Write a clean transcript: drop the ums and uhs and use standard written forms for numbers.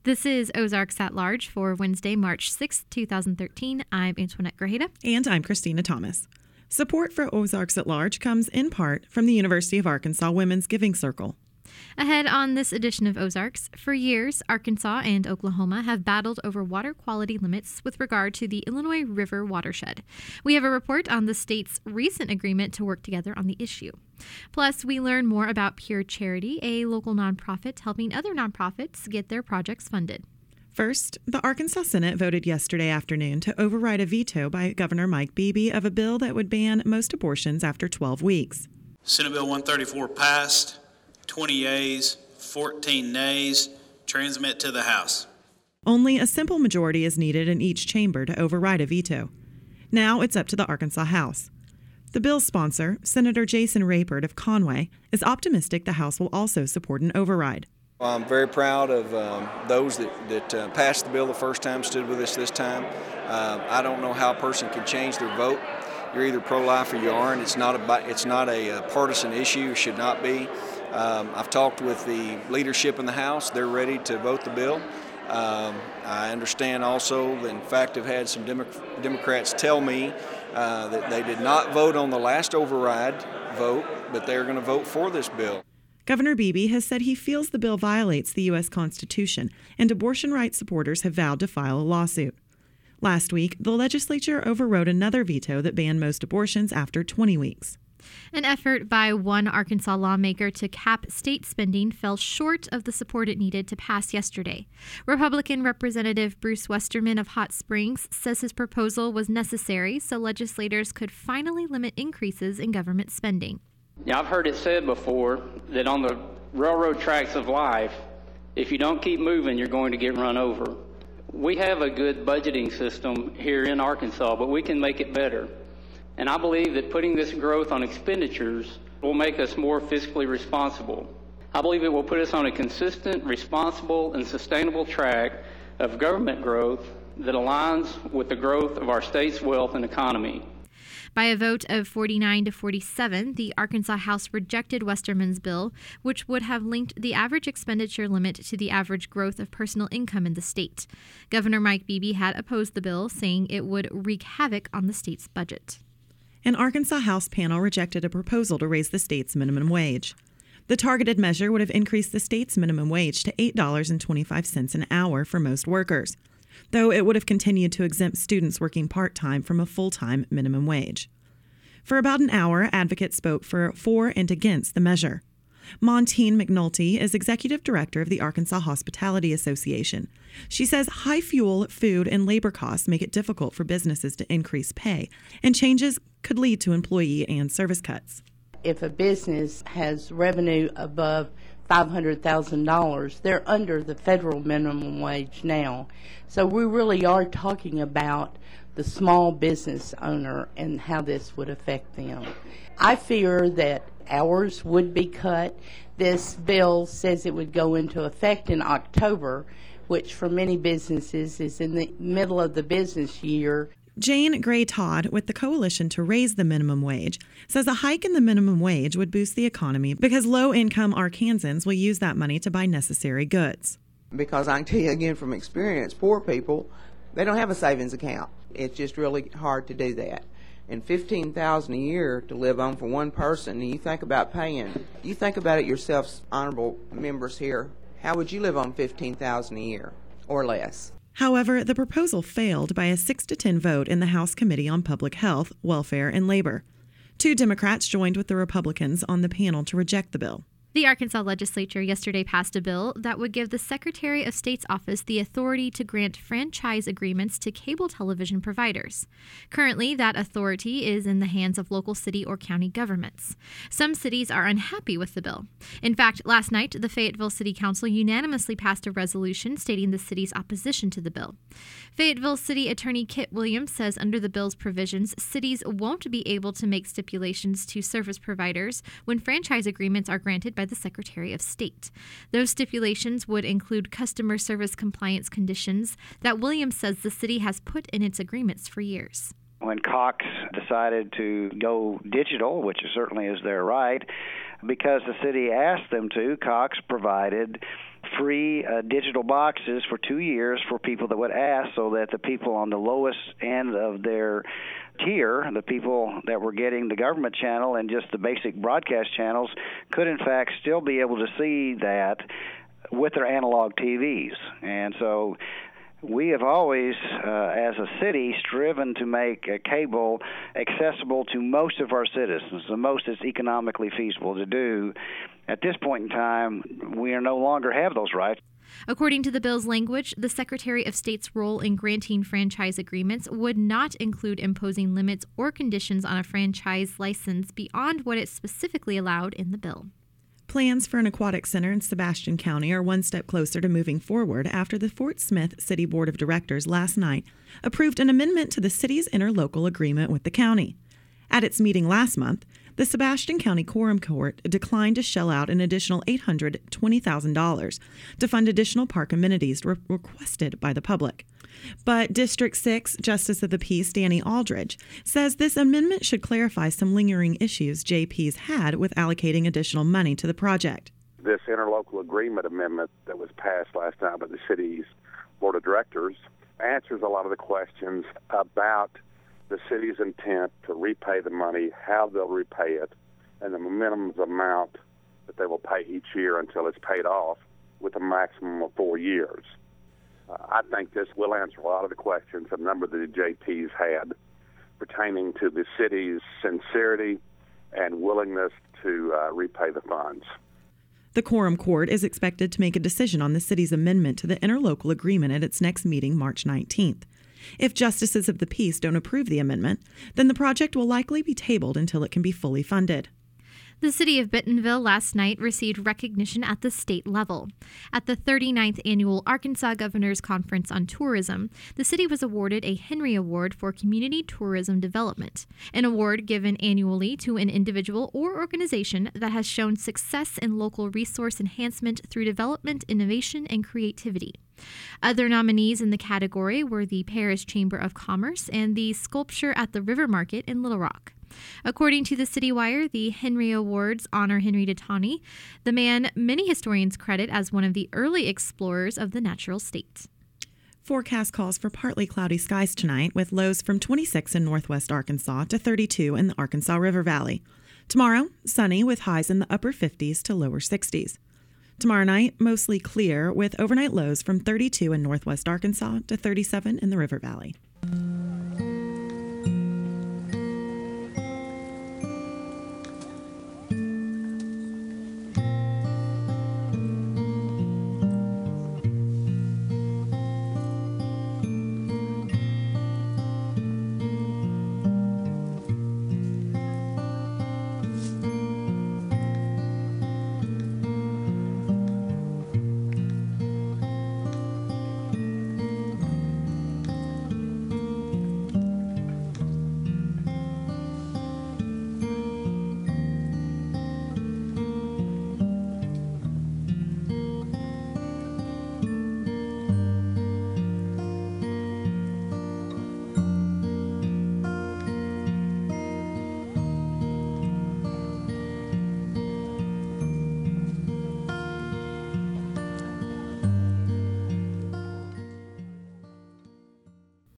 This is Ozarks at Large for Wednesday, March 6, 2013. I'm Antoinette Grajeda. And I'm Christina Thomas. Support for Ozarks at Large comes in part from the University of Arkansas Women's Giving Circle. Ahead on this edition of Ozarks, for years, Arkansas and Oklahoma have battled over water quality limits with regard to the Illinois River watershed. We have a report on the state's recent agreement to work together on the issue. Plus, we learn more about Pure Charity, a local nonprofit helping other nonprofits get their projects funded. First, the Arkansas Senate voted yesterday afternoon to override a veto by Governor Mike Beebe of a bill that would ban most abortions after 12 weeks. Senate Bill 134 passed, 20 yeas, 14 nays, transmit to the House. Only a simple majority is needed in each chamber to override a veto. Now it's up to the Arkansas House. The bill's sponsor, Senator Jason Rapert of Conway, is optimistic the House will also support an override. I'm very proud of those that passed the bill the first time, stood with us this time. I don't know how a person can change their vote. You're either pro-life or you aren't. It's not a partisan issue. It should not be. I've talked with the leadership in the House. They're ready to vote the bill. I understand also that, in fact, I've had some Democrats tell me that they did not vote on the last override vote, but they're going to vote for this bill. Governor Beebe has said he feels the bill violates the U.S. Constitution, and abortion rights supporters have vowed to file a lawsuit. Last week, the legislature overrode another veto that banned most abortions after 20 weeks. An effort by one Arkansas lawmaker to cap state spending fell short of the support it needed to pass yesterday. Republican Representative Bruce Westerman of Hot Springs says his proposal was necessary so legislators could finally limit increases in government spending. Now, I've heard it said before that on the railroad tracks of life, if you don't keep moving, you're going to get run over. We have a good budgeting system here in Arkansas, but we can make it better. And I believe that putting this growth on expenditures will make us more fiscally responsible. I believe it will put us on a consistent, responsible, and sustainable track of government growth that aligns with the growth of our state's wealth and economy. By a vote of 49 to 47, the Arkansas House rejected Westerman's bill, which would have linked the average expenditure limit to the average growth of personal income in the state. Governor Mike Beebe had opposed the bill, saying it would wreak havoc on the state's budget. An Arkansas House panel rejected a proposal to raise the state's minimum wage. The targeted measure would have increased the state's minimum wage to $8.25 an hour for most workers, though it would have continued to exempt students working part-time from a full-time minimum wage. For about an hour, advocates spoke for and against the measure. Montine McNulty is executive director of the Arkansas Hospitality Association. She says high fuel, food, and labor costs make it difficult for businesses to increase pay, and changes could lead to employee and service cuts. If a business has revenue above $500,000, they're under the federal minimum wage now. So we really are talking about the small business owner and how this would affect them. I fear that hours would be cut. This bill says it would go into effect in October, which for many businesses is in the middle of the business year. Jane Gray Todd, with the Coalition to Raise the Minimum Wage, says a hike in the minimum wage would boost the economy because low-income Arkansans will use that money to buy necessary goods. Because I can tell you again from experience, poor people, they don't have a savings account. It's just really hard to do that. And $15,000 a year to live on for one person, and you think about paying. You think about it yourselves, honorable members here. How would you live on $15,000 a year or less? However, the proposal failed by a 6-10 vote in the House Committee on Public Health, Welfare, and Labor. 2 Democrats joined with the Republicans on the panel to reject the bill. The Arkansas legislature yesterday passed a bill that would give the Secretary of State's office the authority to grant franchise agreements to cable television providers. Currently, that authority is in the hands of local city or county governments. Some cities are unhappy with the bill. In fact, last night, the Fayetteville City Council unanimously passed a resolution stating the city's opposition to the bill. Fayetteville City Attorney Kit Williams says under the bill's provisions, cities won't be able to make stipulations to service providers when franchise agreements are granted by the Secretary of State. Those stipulations would include customer service compliance conditions that Williams says the city has put in its agreements for years. When Cox decided to go digital, which certainly is their right, because the city asked them to, Cox provided free digital boxes for 2 years for people that would ask, so that the people on the lowest end of their tier, the people that were getting the government channel and just the basic broadcast channels, could in fact still be able to see that with their analog TVs. And so we have always, as a city, striven to make cable accessible to most of our citizens, the most it's economically feasible to do. At this point in time, we no longer have those rights. According to the bill's language, the Secretary of State's role in granting franchise agreements would not include imposing limits or conditions on a franchise license beyond what is specifically allowed in the bill. Plans for an aquatic center in Sebastian County are one step closer to moving forward after the Fort Smith City Board of Directors last night approved an amendment to the city's interlocal agreement with the county. At its meeting last month, the Sebastian County Quorum Court declined to shell out an additional $820,000 to fund additional park amenities requested by the public. But District 6 Justice of the Peace Danny Aldridge says this amendment should clarify some lingering issues JP's had with allocating additional money to the project. This interlocal agreement amendment that was passed last night by the city's board of directors answers a lot of the questions about the city's intent to repay the money, how they'll repay it, and the minimum amount that they will pay each year until it's paid off, with a maximum of 4 years. I think this will answer a lot of the questions a number of the JPs had pertaining to the city's sincerity and willingness to repay the funds. The Quorum Court is expected to make a decision on the city's amendment to the interlocal agreement at its next meeting March 19th. If Justices of the Peace don't approve the amendment, then the project will likely be tabled until it can be fully funded. The city of Bentonville last night received recognition at the state level. At the 39th Annual Arkansas Governors Conference on Tourism, the city was awarded a Henry Award for Community Tourism Development, an award given annually to an individual or organization that has shown success in local resource enhancement through development, innovation, and creativity. Other nominees in the category were the Parish Chamber of Commerce and the Sculpture at the River Market in Little Rock. According to the City Wire, the Henry Awards honor Henry DeTani, the man many historians credit as one of the early explorers of the natural state. Forecast calls for partly cloudy skies tonight, with lows from 26 in northwest Arkansas to 32 in the Arkansas River Valley. Tomorrow, sunny with highs in the upper 50s to lower 60s. Tomorrow night, mostly clear with overnight lows from 32 in northwest Arkansas to 37 in the River Valley.